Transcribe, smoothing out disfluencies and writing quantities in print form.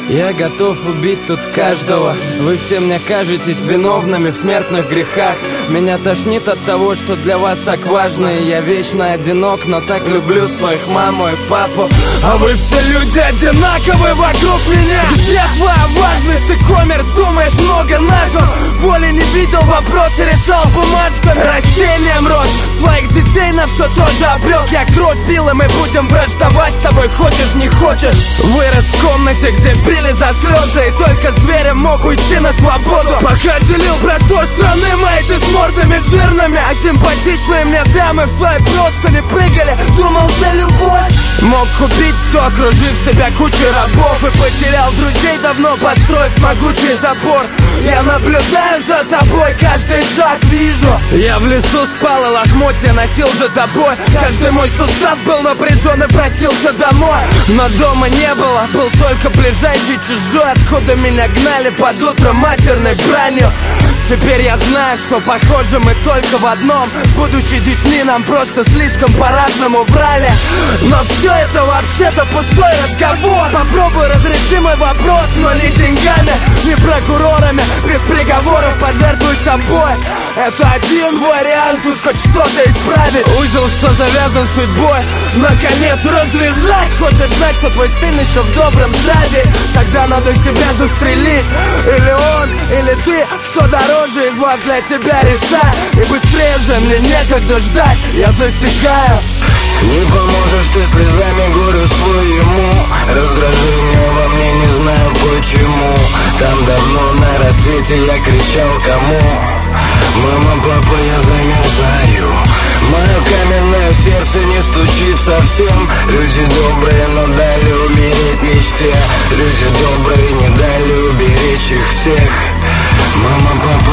Я готов убить тут каждого. Вы все мне кажетесь виновными в смертных грехах. Меня тошнит от того, что для вас так важно. И я вечно одинок, но так люблю своих маму и папу. А вы все люди одинаковые вокруг меня. Где твоя важность, ты коммерс, думаешь много нажил. Воли не видел, вопросы решал бумажками. Растением рос, своих детей на все тоже обрек. Я кровь пил, и мы будем враждовать с тобой, хочешь не хочешь. Вырос в комнате, где били за слезы, и только зверем мог уйти на свободу. Пока делил простор страны моей, ты с мордами жирными. А симпатичные мне дамы в твои просто не прыгали. Думал, за любовь мог купить все, окружив себя кучей рабов. И потерял друзей, давно построив могучий забор. Я наблюдаю за тобой, каждый шаг вижу. Я в лесу спал, и лохмотья носил за тобой. Каждый мой сустав был напряжен и просился домой. Но дома не было, был только ближайший чужой. Откуда меня гнали под утро матерной бранью. Теперь я знаю, что похожи мы только в одном. Будучи детьми, нам просто слишком по-разному врали. Но все это вообще-то пустой разговор. Попробуй разреши мой вопрос, но не деньгами, не прокурорами. Без приговоров пожертвуй собой. Это один вариант, тут хоть что-то исправить. Узел, что завязан судьбой, наконец развязать. Хочешь знать, что твой сын еще в добром здравии? Тогда надо себя застрелить. Или он, или ты, что дороже из вас для тебя решай. И быстрее же, мне некогда ждать, я засекаю. Не поможешь ты слезами горю своему. Раздражение во мне, не знаю почему. Там давно на рассвете я кричал кому? Мама, папа, я замерзаю. Мое каменное сердце не стучит совсем. Люди добрые, но дали умереть мечте. Люди добрые, не дали уберечь их всех. Мама, папа,